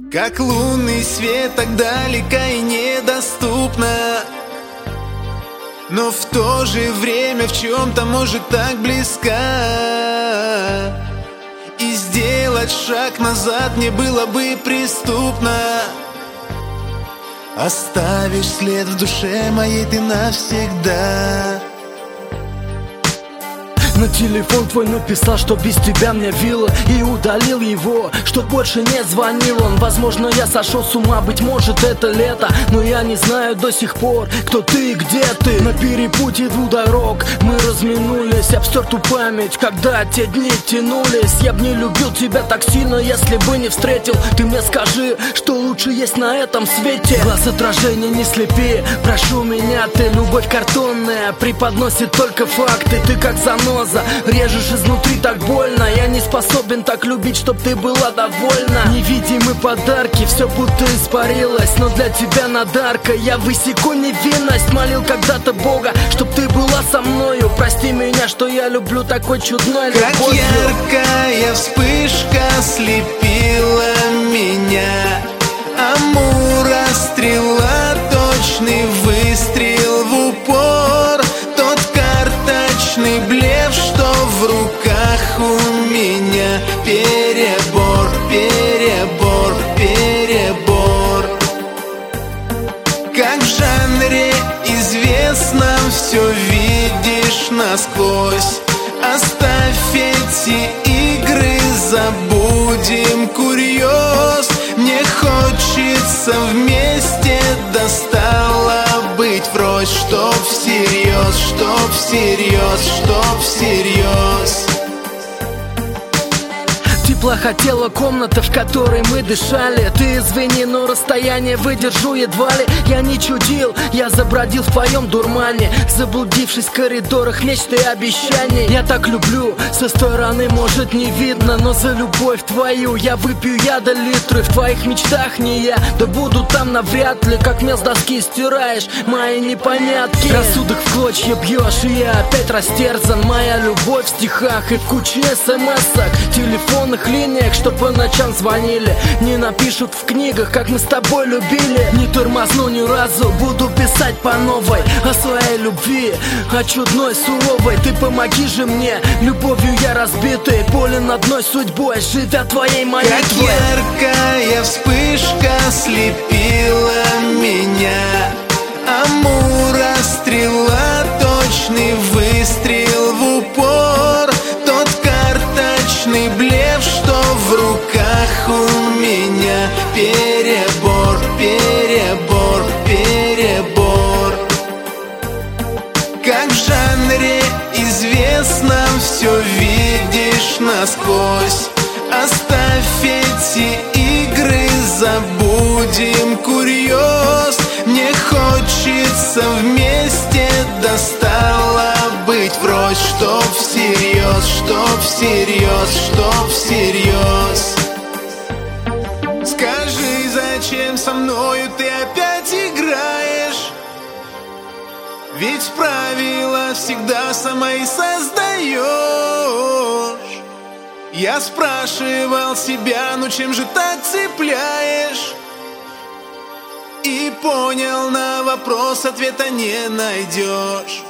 Как лунный свет, так далека и недоступна, но в то же время в чем-то может так близка. И сделать шаг назад мне было бы преступно. Оставишь след в душе моей ты навсегда. На телефон твой написал, что без тебя мне вилла, и удалил его, что больше не звонил он. Возможно, я сошел с ума, быть может, это лето, но я не знаю до сих пор, кто ты и где ты. На перепутье двух дорог мы разминулись, обстер ту память, когда те дни тянулись. Я б не любил тебя так сильно, если бы не встретил. Ты мне скажи, что лучше есть на этом свете. Глаз отражения не слепи, прошу меня ты. Любовь картонная преподносит только факты. Ты как заноза, режешь изнутри так больно. Я не способен так любить, чтоб ты была довольна. Невидимые подарки, все будто испарилось, но для тебя надарка. Я высеку невинность, молил когда-то Бога, чтоб ты была со мною. Прости меня, что я люблю такой чудной любовью. Как яркая вспышка слепила меня, Амура стрела, точный выстрел в упор. Тот карточный блеф, что в руках у меня. Перебор, перебор, перебор. Как в жанре известном все видишь насквозь. Оставь эти игры, забудем курьез. Мне хочется вместе, достало быть врозь. Чтоб всерьез, чтоб всерьез, чтоб всерьез. Тепло хотела комната, в которой мы дышали. Ты извини, но расстояние выдержу едва ли. Я не чудил, я забродил в твоем дурмане, заблудившись в коридорах мечт и обещаний. Я так люблю, со стороны может не видно, но за любовь твою я выпью яда литры. В твоих мечтах не я, да буду там навряд ли. Как мел с доски стираешь мои непонятки. Рассудок в клочья бьешь, и я опять растерзан. Моя любовь в стихах и в куче смс-ок, телефонных линиях, что по ночам звонили. Не напишут в книгах, как мы с тобой любили. Не тормозну ни разу, буду писать по новой о своей любви, о чудной суровой. Ты помоги же мне, любовью я разбитый, болен одной судьбой, живя твоей молитвой. Как яркая вспышка слепила меня, Амура стрела, точный выстрел в упор. Тот карточный блеф, что в руках у меня. Перебор, перебор, перебор. Как в жанре известном все видишь насквозь. Оставь эти игры, забудем курьез. Мне хочется вместе, достало быть врозь. Чтоб всерьез, чтоб всерьез, чтоб всерьез. Скажи, зачем со мною ты опять играешь? Ведь правила всегда сама и создаешь. Я спрашивал себя, ну чем же так цепляешь? И понял, на вопрос ответа не найдешь.